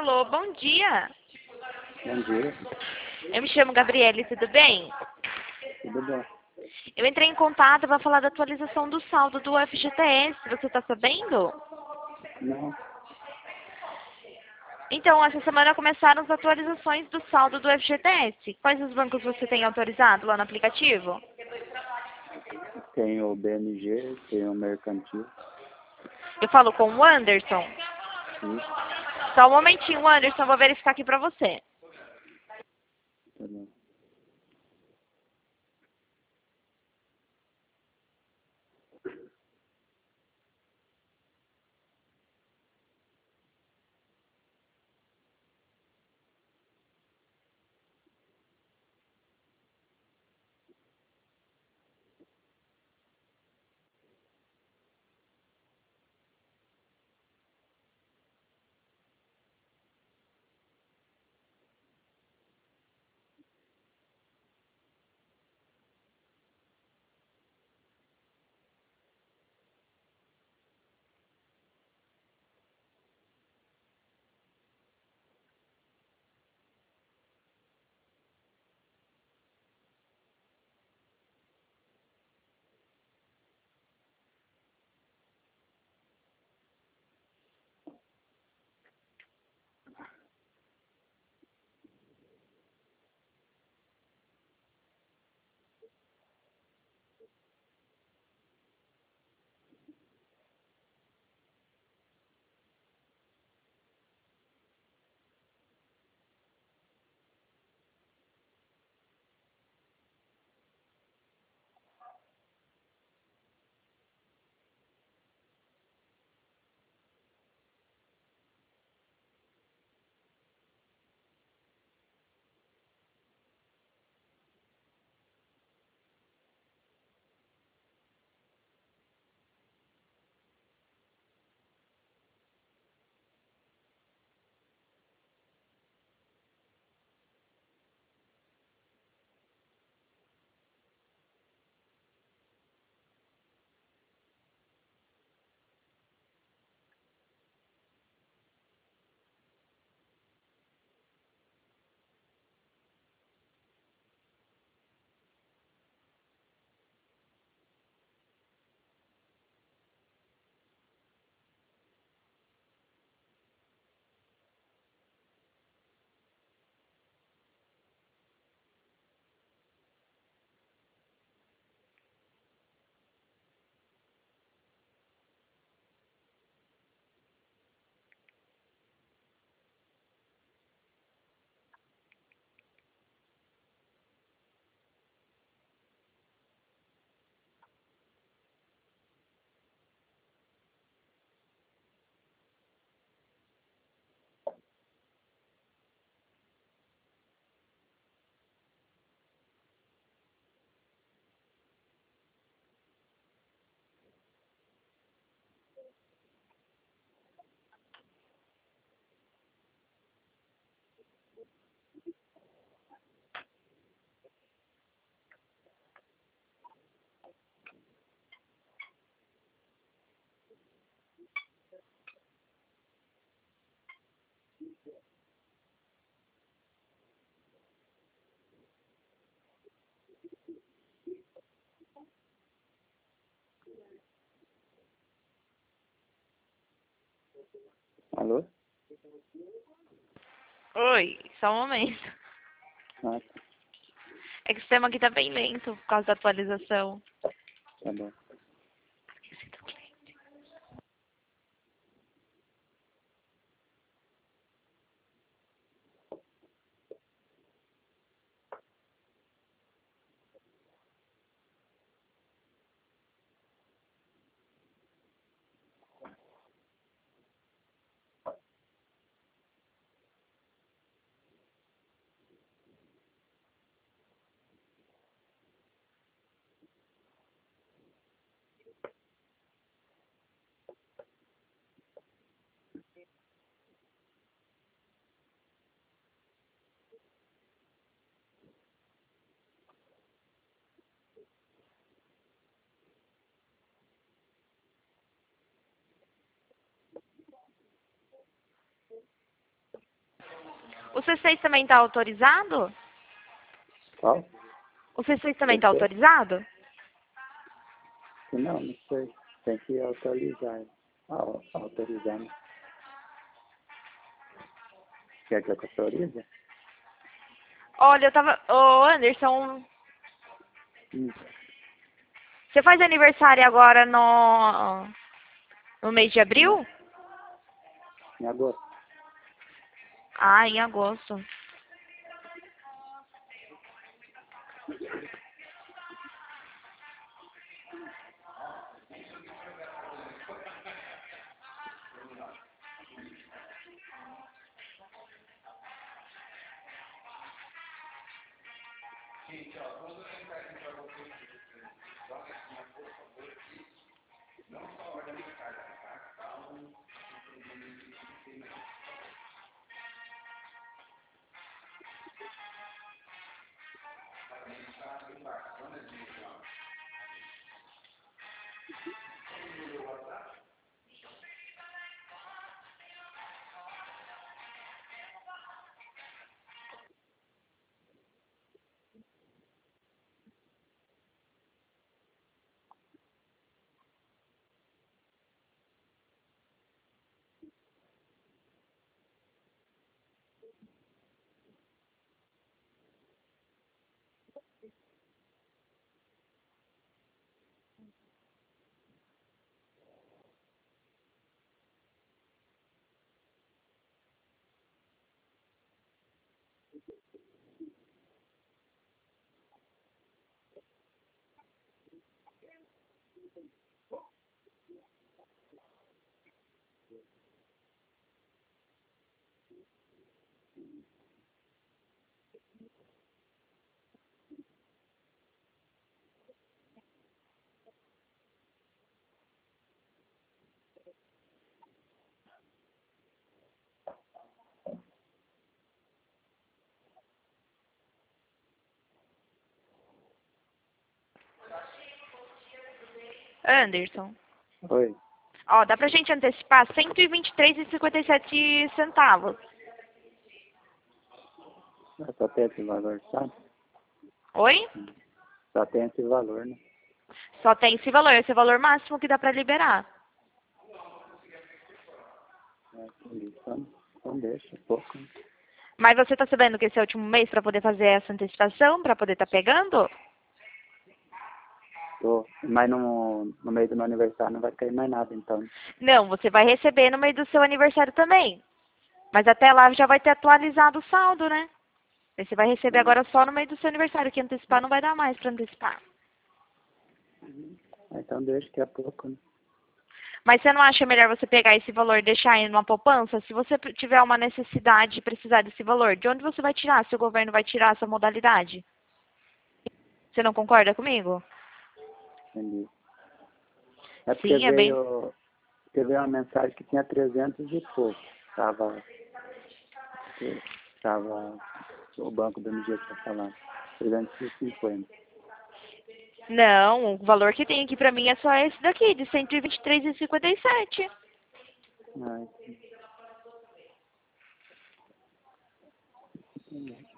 Alô, bom dia. Bom dia, Eu me chamo Gabriele, tudo bem? tudo bom? Eu entrei em contato para falar da atualização do saldo do FGTS, você está sabendo? Não, Então, essa semana começaram as atualizações do saldo do FGTS. Quais os bancos você tem autorizado lá no aplicativo? tenho o BMG, tenho o Mercantil, Eu falo com o Anderson. isso, Só um momentinho, Anderson, vou verificar aqui para você. tá bom. Alô? Oi, só um momento. Ah, É que o sistema aqui tá bem lento por causa da atualização. tá bom. C6 também está autorizado? Qual? O C6 também está C6? autorizado? Não, não sei. Tem que autorizar. Autorizar, né? Quer que eu autorize? Olha, eu tava... Ô, Anderson, Hum, você faz aniversário agora no mês de abril? em agosto. Ah, em agosto. Anderson, Oi. ó, dá pra gente antecipar R$ 123,57. Só tem esse valor, sabe? Oi? Só tem esse valor, né? Só tem esse é o valor máximo que dá pra liberar. Então deixa, pouco. Né? Mas você tá sabendo que esse é o último mês pra poder fazer essa antecipação, pra poder tá pegando? Mas no meio do meu aniversário não vai cair mais nada, então. Não, você vai receber no meio do seu aniversário também. Mas até lá já vai ter atualizado o saldo, né? Aí você vai receber Hum. agora só no meio do seu aniversário, que antecipar não vai dar mais pra antecipar. Então deixa que é pouco, né? Mas você não acha melhor você pegar esse valor e deixar aí numa poupança? Se você tiver uma necessidade de precisar desse valor, de onde você vai tirar? Se o governo vai tirar essa modalidade? Você não concorda comigo? Entendi. É porque Sim, é bem... veio uma mensagem que tinha 300 e pouco. Tava o banco do MG tinha falado. 350. Não, o valor que tem aqui pra mim é só esse daqui, de R$ 123,57. Ah, entendi.